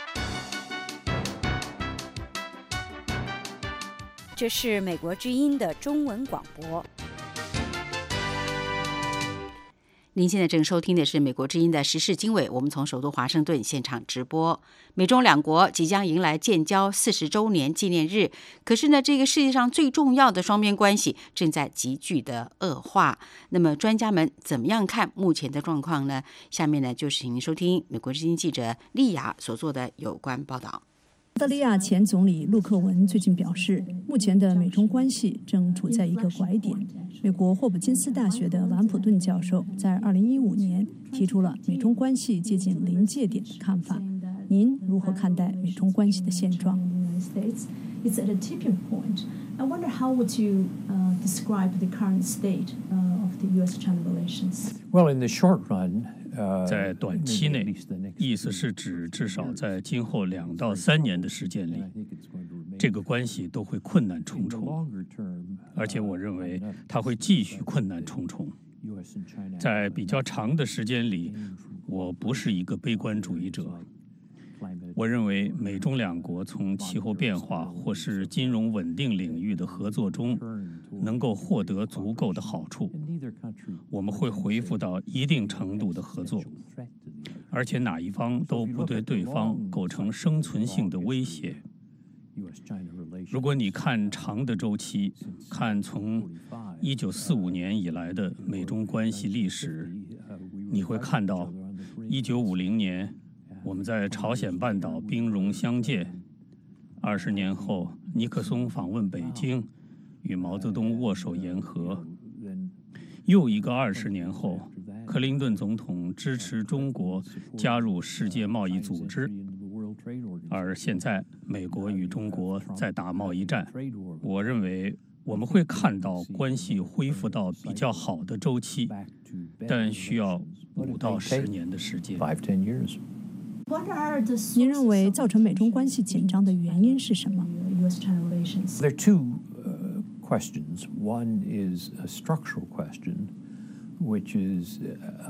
Speaker 2: 这是美国之音的中文广播。您现在正收听的是美国之音的时事经纬，我们从首都华盛顿现场直播。美中两国即将迎来建交40周年纪念日，可是呢，这个世界上最重要的双边关系正在急剧的恶化。那么专家们怎么样看目前的状况呢？下面呢，就是请您收听美国之音记者丽雅所做的有关报道。
Speaker 17: 澳大利亚前总理陆克文最近表示，目前的美中关系正处在一个拐点。美国霍普金斯大学的兰普顿教授在2015年提出了美中关系接近临界点的看法。您如何看待美中关系的现状？
Speaker 18: It's at a tipping point. I wonder how would you describe the current state of the U.S.-China relations?
Speaker 19: Well, in the short run,
Speaker 20: 在短期内，意思是指至少在今后2到3年的时间里，这个关系都会困难重重，而且我认为它会继续困难重重。在比较长的时间里，我不是一个悲观主义者。我认为美中两国从气候变化或是金融稳定领域的合作中能够获得足够的好处，我们会恢复到一定程度的合作，而且哪一方都不对对方构成生存性的威胁。如果你看长的周期，看从1945年以来的美中关系历史，你会看到1950年我们在朝鲜半岛兵戎相见，20年后尼克松访问北京，与毛泽东握手言和。又一个20年后，克林顿总统支持中国加入世界贸易组织，而现在美国与中国在打贸易战。我认为我们会看到关系恢复到比较好的周期，但需要5到10年的时间。
Speaker 17: 您认为造成美中关系紧张的原因是什么？
Speaker 19: There are two questions. One is a structural question, which is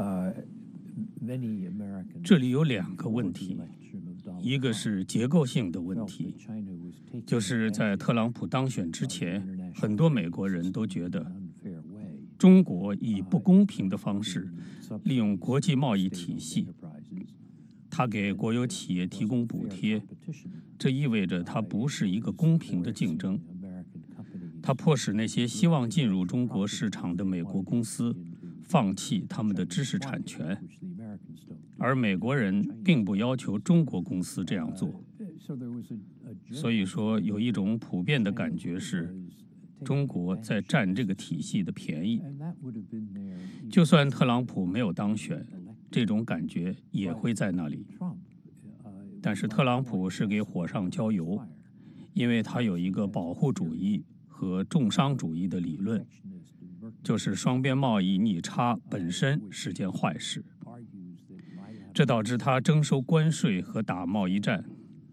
Speaker 19: many Americans.
Speaker 20: 这里有2个问题，一个是结构性的问题，就是在特朗普当选之前，很多美国人都觉得中国以不公平的方式利用国际贸易体系，他给国有企业提供补贴，这意味着它不是一个公平的竞争。它迫使那些希望进入中国市场的美国公司放弃他们的知识产权，而美国人并不要求中国公司这样做。所以说，有一种普遍的感觉是，中国在占这个体系的便宜。就算特朗普没有当选，这种感觉也会在那里。但是特朗普是给火上浇油，因为他有一个保护主义和重商主义的理论，就是双边贸易逆差本身是件坏事，这导致他征收关税和打贸易战。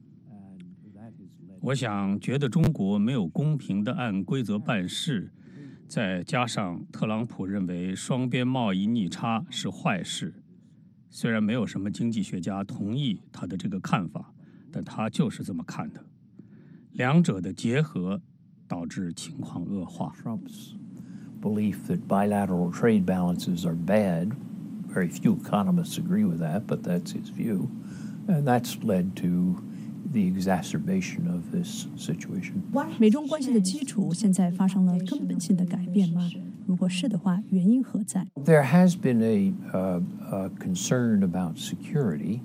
Speaker 20: 我想觉得中国没有公平地按规则办事，再加上特朗普认为双边贸易逆差是坏事，虽然没有什么经济学家同意他的这个看法，但他就是这么看的。两者的结合导致情况恶化。
Speaker 19: Trump's belief that bilateral trade balances are bad, very few economists agree with that, but that's his view, and that's led to the exacerbation of this situation.
Speaker 17: 美中关系的基础现在发生了根本性的改变吗？如果是的话，原因何在？
Speaker 19: There has been a concern about security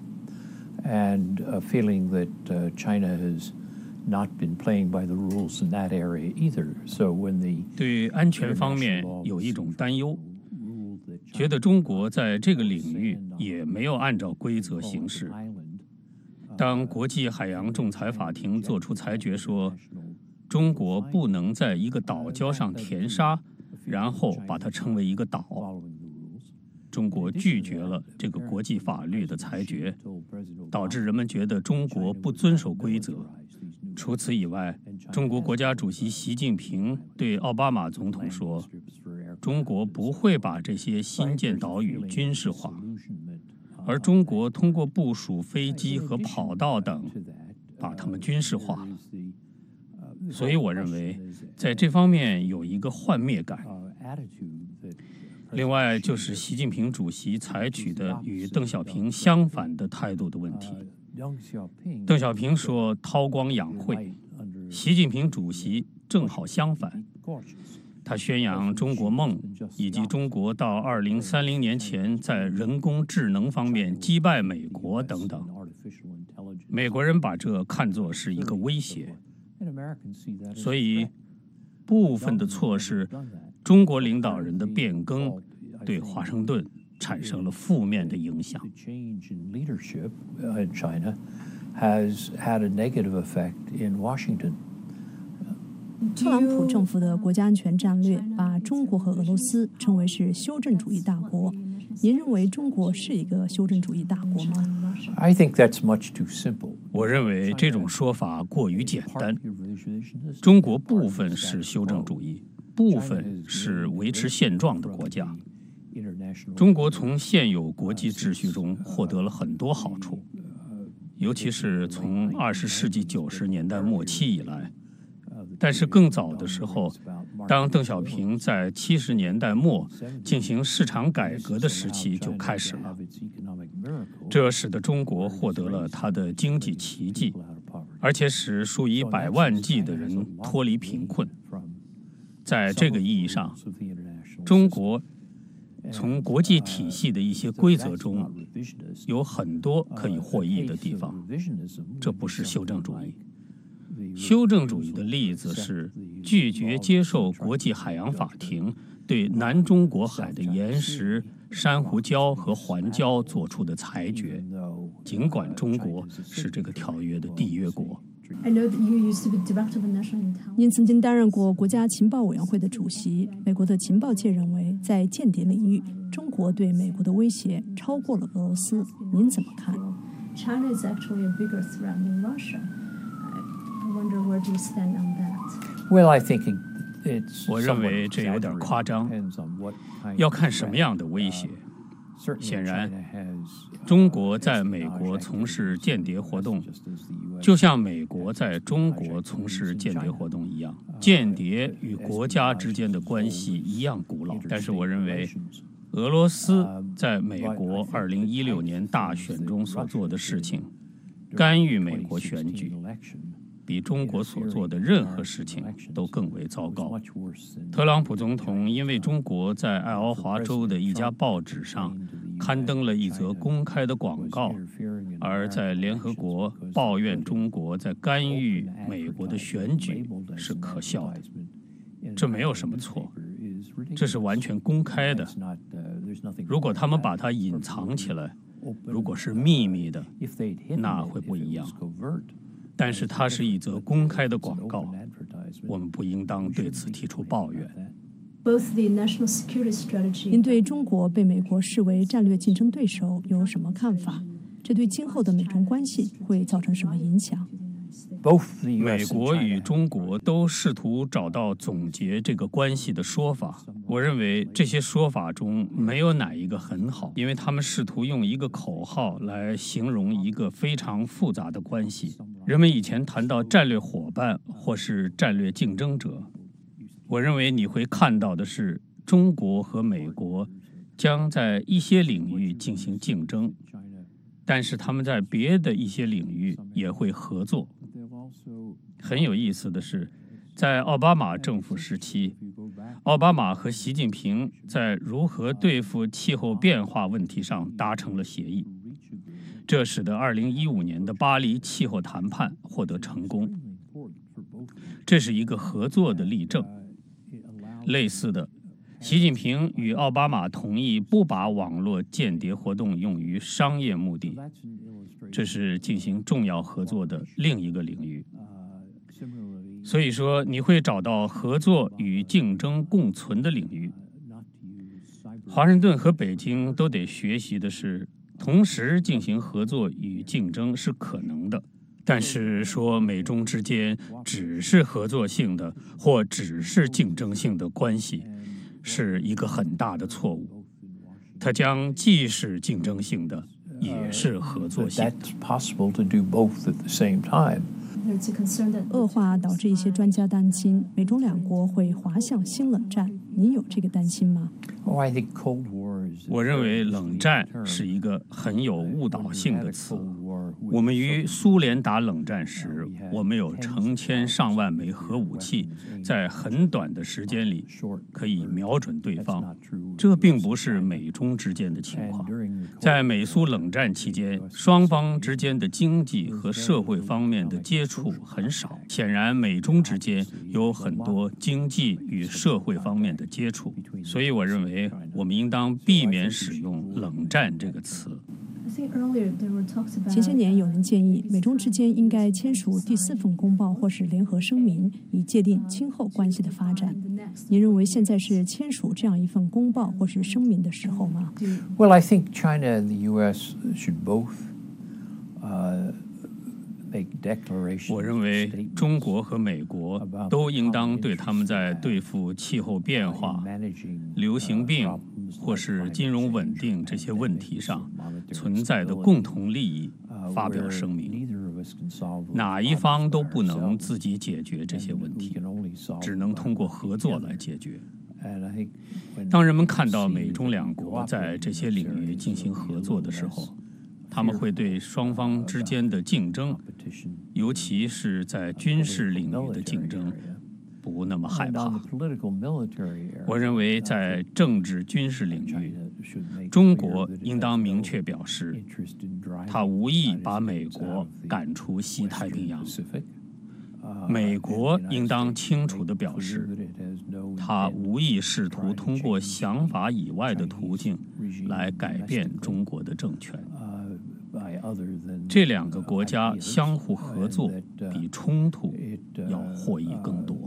Speaker 19: and a feeling that China has not been playing by the rules in that area either. So when the
Speaker 20: 对安全方面有一种担忧，觉得中国在这个领域也没有按照规则行事。当国际海洋仲裁法庭作出裁决说，中国不能在一个岛礁上填沙，然后把它称为一个岛，中国拒绝了这个国际法律的裁决，导致人们觉得中国不遵守规则。除此以外，中国国家主席习近平对奥巴马总统说，中国不会把这些新建岛屿军事化，而中国通过部署飞机和跑道等把它们军事化了。所以我认为在这方面有一个幻灭感。另外就是习近平主席采取的与邓小平相反的态度的问题。邓小平说韬光养晦，习近平主席正好相反，他宣扬中国梦，以及中国到2030年前在人工智能方面击败美国等等。美国人把这看作是一个威胁，所以部分的错是中国领导人的变更对华盛顿产生了负面的影响。
Speaker 17: 特朗普政府的国家安全战略把中国和俄罗斯称为是修正主义大国。您认为中国是一个修正主义大国吗？
Speaker 19: I think that's much too simple.
Speaker 20: 我认为这种说法过于简单。中国部分是修正主义，部分是维持现状的国家。中国从现有国际秩序中获得了很多好处，尤其是从20世纪90年代末期以来。但是更早的时候，当邓小平在70年代末进行市场改革的时期就开始了，这使得中国获得了它的经济奇迹，而且使数以百万计的人脱离贫困。在这个意义上，中国从国际体系的一些规则中有很多可以获益的地方，这不是修正主义。修正主义的例子是拒绝接受国际海洋法庭对南中国海的岩石、珊瑚礁和环礁做出的裁决，尽管中国是这个条约的缔约国。
Speaker 17: 您曾经担任过国家情报委员会的主席。美国的情报界认为，在间谍领域，中国对美国的威胁超过了俄罗斯。您怎么看？
Speaker 18: China is actually a bigger threat than Russia. I wonder where do you stand on that?
Speaker 19: Well, I think it's
Speaker 20: 我认为这有点夸张，要看什么样的威胁。显然，中国在美国从事间谍活动，就像美国在中国从事间谍活动一样。间谍与国家之间的关系一样古老，但是我认为，俄罗斯在美国2016年大选中所做的事情，干预美国选举，比中国所做的任何事情都更为糟糕。特朗普总统因为中国在爱奥华州的一家报纸上刊登了一则公开的广告，而在联合国抱怨中国在干预美国的选举是可笑的。这没有什么错，这是完全公开的。如果他们把它隐藏起来，如果是秘密的，那会不一样。但是它是一则公开的广告，我们不应当对此提出抱怨。
Speaker 17: 您对中国被美国视为战略竞争对手有什么看法？这对今后的美中关系会造成什么影响？
Speaker 20: 美国与中国都试图找到总结这个关系的说法。我认为这些说法中没有哪一个很好，因为他们试图用一个口号来形容一个非常复杂的关系。人们以前谈到战略伙伴或是战略竞争者，我认为你会看到的是，中国和美国将在一些领域进行竞争，但是他们在别的一些领域也会合作。很有意思的是，在奥巴马政府时期，奥巴马和习近平在如何对付气候变化问题上达成了协议，这使得2015年的巴黎气候谈判获得成功。这是一个合作的例证。类似的，习近平与奥巴马同意不把网络间谍活动用于商业目的，这是进行重要合作的另一个领域。所以说，你会找到合作与竞争共存的领域。华盛顿和北京都得学习的是，同时进行合作与竞争是可能的。但是说美中之间只是合作性的或只是竞争性的关系，是一个很大的错误。它将既是竞争性的，也是合作性的。
Speaker 17: 恶化导致一些专家担心美中两国会滑向新冷战，您有这个担心吗？
Speaker 20: 我认为冷战是一个很有误导性的词。我们与苏联打冷战时，我们有成千上万枚核武器，在很短的时间里可以瞄准对方。这并不是美中之间的情况。在美苏冷战期间，双方之间的经济和社会方面的接触很少。显然，美中之间有很多经济与社会方面的接触，所以我认为我们应当避免使用冷战这个词。
Speaker 17: 前些年有人建议美中之间应该签署第4份公报或是联合声明，以界定今后关系的发展。您认为现在是签署这样一份公报或是声明的时候吗？
Speaker 19: Well, I think China and the U.S. should both make declarations.
Speaker 20: 我认为中国和美国都应当对他们在对付气候变化、流行病或是金融稳定这些问题上存在的共同利益发表声明。哪一方都不能自己解决这些问题，只能通过合作来解决。当人们看到美中两国在这些领域进行合作的时候，他们会对双方之间的竞争，尤其是在军事领域的竞争，不那么害怕。我认为在政治军事领域， 中国应当明确表示，他无意把美国赶出西太平洋。美国应当清楚地表示，他无意试图通过想法以外的途径来改变中国的政权。这两个国家相互合作，比冲突要获益更多。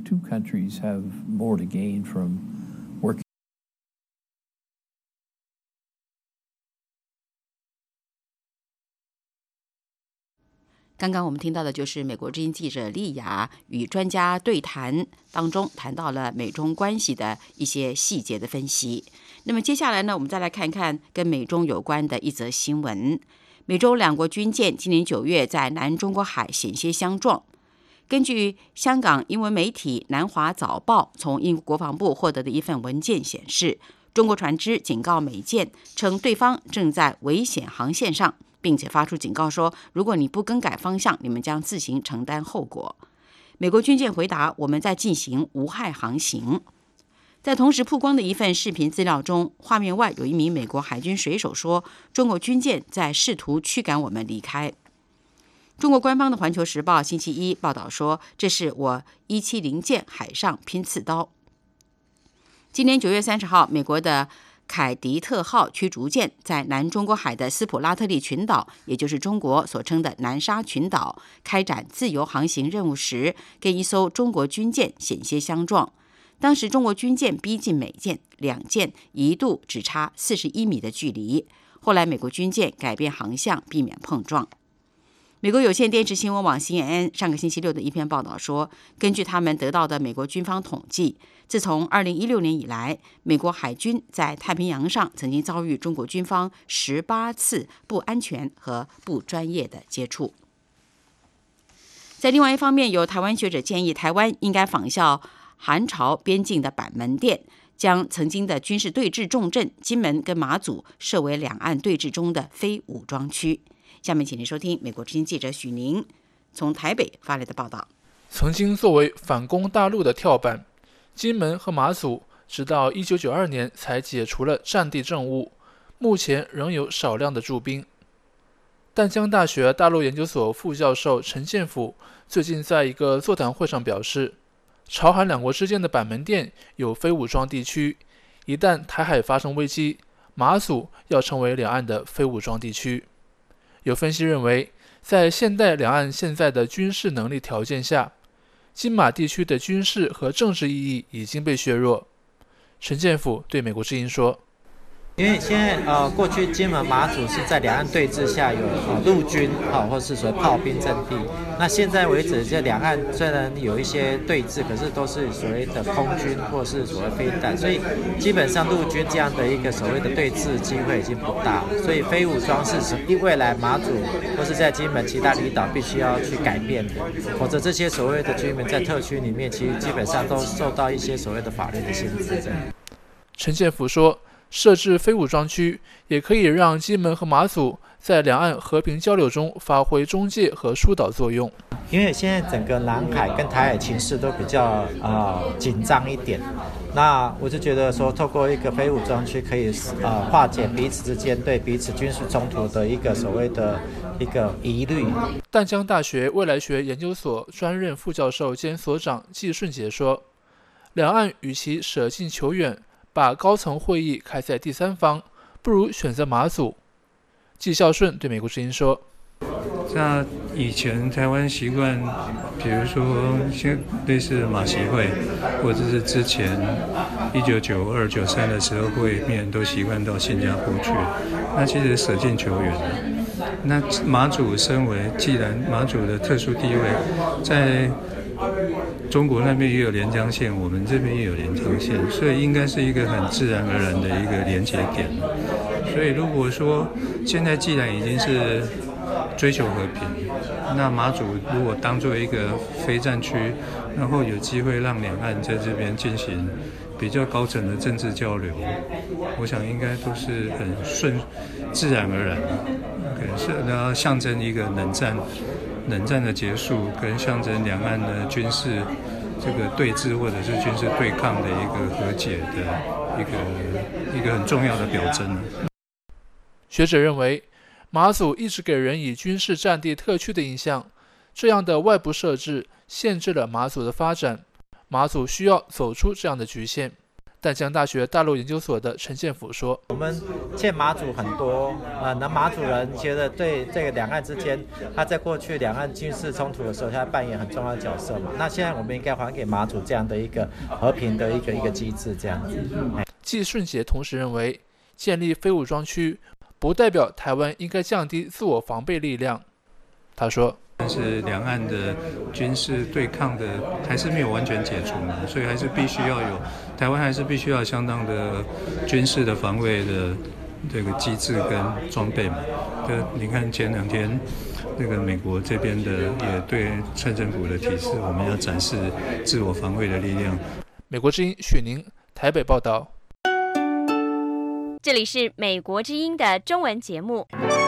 Speaker 2: 刚刚我们听到的就是美国之音记者丽雅与专家对谈当中谈到了美中关系的一些细节的分析。那么接下来呢，我们再来看看跟美中有关的一则新闻。美中两国军舰今年9月在南中国海险些相撞。根据香港英文媒体南华早报从英国国防部获得的一份文件显示，中国船只警告美舰，称对方正在危险航线上，并且发出警告说，如果你不更改方向，你们将自行承担后果。美国军舰回答，我们在进行无害航行。在同时曝光的一份视频资料中，画面外有一名美国海军水手说，中国军舰在试图驱赶我们离开。中国官方的《环球时报》星期一报道说，这是我170舰海上拼刺刀。今年9月30号，美国的凯迪特号驱逐舰在南中国海的斯普拉特利群岛，也就是中国所称的南沙群岛，开展自由航行任务时，跟一艘中国军舰险些相撞。当时中国军舰逼近美舰，两舰一度只差41米的距离。后来美国军舰改变航向，避免碰撞。美国有线电视新闻网 CNN 上个星期六的一篇报道说，根据他们得到的美国军方统计，自从2016年以来，美国海军在太平洋上曾经遭遇中国军方18次不安全和不专业的接触。在另外一方面，有台湾学者建议，台湾应该仿效韩朝边境的板门店，将曾经的军事对峙重镇金门跟马祖设为两岸对峙中的非武装区。下面请您收听美国之音记者许宁从台北发来的报道。
Speaker 21: 曾经作为反攻大陆的跳板，金门和马祖直到1992年才解除了战地政务，目前仍有少量的驻兵。淡江大学大陆研究所副教授陈建甫最近在一个座谈会上表示，朝韩两国之间的板门店有非武装地区，一旦台海发生危机，马祖要成为两岸的非武装地区。有分析认为，在现代两岸现在的军事能力条件下，金马地区的军事和政治意义已经被削弱。陈建甫对美国之音说，
Speaker 22: 因为现在过去金门马祖是在两岸对峙下有陆军或是所谓炮兵阵地，那现在为止这两岸虽然有一些对峙，可是都是所谓的空军或是所谓飞弹，所以基本上陆军这样的一个所谓的对峙机会已经不大了，所以非武装是未来马祖或是在金门其他离岛必须要去改变的，否则这些所谓的居民在特区里面其实基本上都受到一些所谓的法律的限制。
Speaker 21: 陈建甫说，设置非武装区也可以让金门和马祖在两岸和平交流中发挥中介和疏导作用。
Speaker 22: 因为现在整个南海跟台海情势都比较紧张一点，那我就觉得说，透过一个非武装区可以化解彼此之间对彼此军事冲突的一个所谓的一个疑虑。
Speaker 21: 淡江大学未来学研究所专任副教授兼所长季顺杰说，两岸与其舍近求远，把高层会议开在第三方，不如选择马祖。季孝顺对美国之音说，
Speaker 23: 像以前台湾习惯，比如说类似马习会，或者是之前1992、93的时候会面都习惯到新加坡去，那其实舍近求远了。那马祖既然马祖的特殊地位，在中国那边也有连江县，我们这边也有连江县，所以应该是一个很自然而然的一个连接点。所以如果说现在既然已经是追求和平，那马祖如果当作一个非战区，然后有机会让两岸在这边进行比较高层的政治交流，我想应该都是很自然而然，然后象征一个冷战的结束，跟象征两岸的军事这个对峙或者是军事对抗的一个和解的一个很重要的表征。
Speaker 21: 学者认为，马祖一直给人以军事战地特区的印象，这样的外部设置限制了马祖的发展，马祖需要走出这样的局限。淡江大学大陆研究所的陈建甫说：“
Speaker 22: 我们欠马祖很多，那马祖人觉得对这个两岸之间，他在过去两岸军事冲突的时候，他扮演很重要的角色嘛。那现在我们应该还给马祖这样的一个和平的一个机制，这样子。”
Speaker 21: 季顺杰同时认为，建立非武装区不代表台湾应该降低自我防备力量。他说：“
Speaker 23: 但是两岸的军事对抗的还是没有完全解除嘛，所以还是必须要有台湾还是必须要相当的军事的防卫的这个机制跟装备嘛。你看前2天那个美国这边的也对蔡政府的提示，我们要展示自我防卫的力量。”
Speaker 21: 美国之音许宁台北报道。
Speaker 3: 这里是美国之音的中文节目。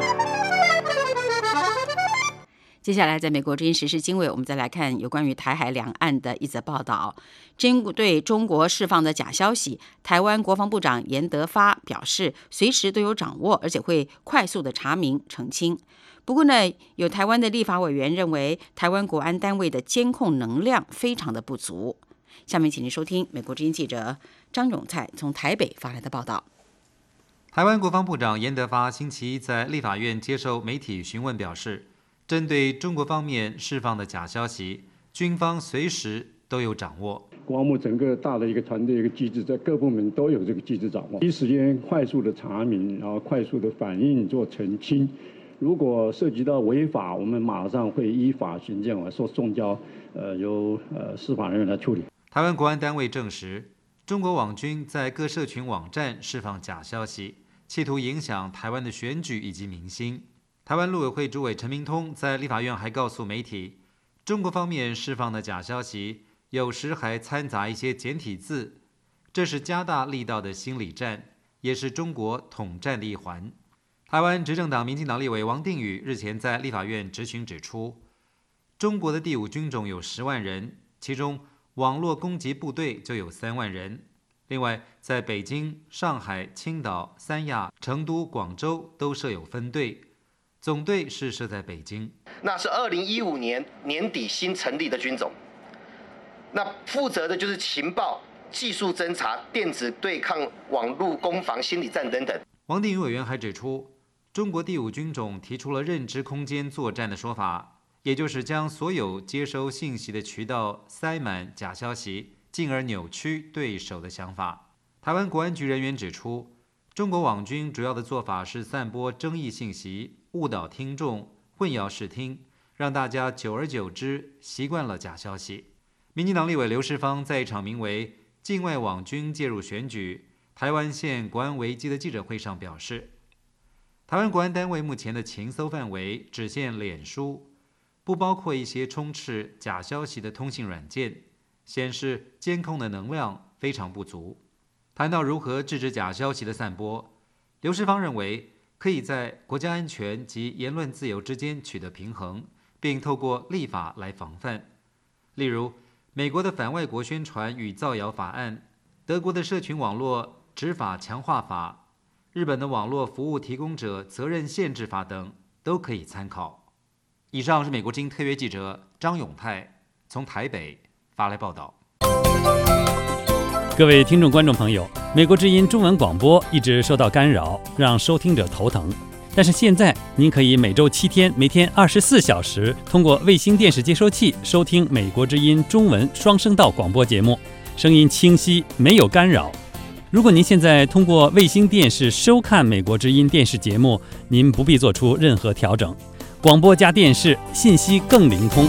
Speaker 2: 接下来，在美国之音时事经纬，我们再来看有关于台海两岸的一则报道。针对中国释放的假消息，台湾国防部长严德发表示，随时都有掌握，而且会快速的查明澄清。不过呢，有台湾的立法委员认为，台湾国安单位的监控能量非常的不足。下面请您收听美国之音记者张永菜从台北发来的报道。
Speaker 5: 台湾国防部长严德发星期一在立法院接受媒体询问表示，针对中国方面释放的假消息，军方随时都有掌握。
Speaker 6: 国防部整个大的一个团队一个机制，在各部门都有这个机制掌握，第一时间快速的查明，然后快速的反应做澄清。如果涉及到违法，我们马上会依法行政，说送交由司法人员来处理。
Speaker 5: 台湾国安单位证实，中国网军在各社群网站释放假消息，企图影响台湾的选举以及民心。台湾陆委会主委陈明通在立法院还告诉媒体，中国方面释放的假消息有时还掺杂一些简体字，这是加大力道的心理战，也是中国统战的一环。台湾执政党民进党立委王定宇日前在立法院质询指出，中国的第5军种有10万人，其中网络攻击部队就有3万人。另外，在北京、上海、青岛、三亚、成都、广州都设有分队，总队是设在北京。
Speaker 24: 那是2015年年底新成立的军种，那负责的就是情报、技术侦查、电子对抗、网络攻防、心理战等等。
Speaker 5: 王定宇委员还指出，中国第5军种提出了认知空间作战的说法，也就是将所有接收信息的渠道塞满假消息，进而扭曲对手的想法。台湾国安局人员指出，中国网军主要的做法是散播争议信息，误导听众，混淆视听，让大家久而久之习惯了假消息。民进党立委刘世芳在一场名为“境外网军介入选举，台湾现国安危机”的记者会上表示，台湾国安单位目前的情搜范围只限脸书，不包括一些充斥假消息的通信软件，显示监控的能量非常不足。谈到如何制止假消息的散播，刘世芳认为可以在国家安全及言论自由之间取得平衡，并透过立法来防范。例如，美国的反外国宣传与造谣法案，德国的社群网络执法强化法，日本的网络服务提供者责任限制法等，都可以参考。以上是美国之音特约记者张永泰从台北发来报道。
Speaker 1: 各位听众观众朋友，美国之音中文广播一直受到干扰，让收听者头疼。但是现在您可以每周7天，每天24小时，通过卫星电视接收器收听美国之音中文双声道广播节目，声音清晰，没有干扰。如果您现在通过卫星电视收看美国之音电视节目，您不必做出任何调整，广播加电视，信息更灵通。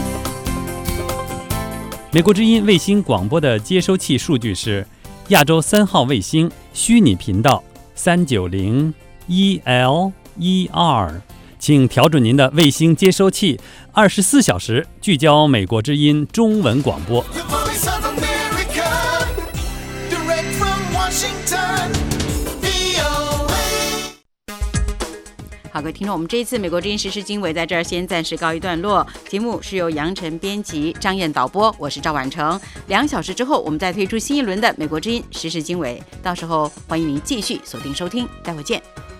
Speaker 1: 美国之音卫星广播的接收器数据是亚洲3号卫星虚拟频道390 EL12，请调准您的卫星接收器，24小时聚焦美国之音中文广播。
Speaker 2: 好，各位听众，我们这一次美国之音时事经纬在这儿先暂时告一段落。节目是由杨晨编辑，张燕导播，我是赵婉成。2小时之后，我们再推出新一轮的美国之音时事经纬，到时候欢迎您继续锁定收听，待会见。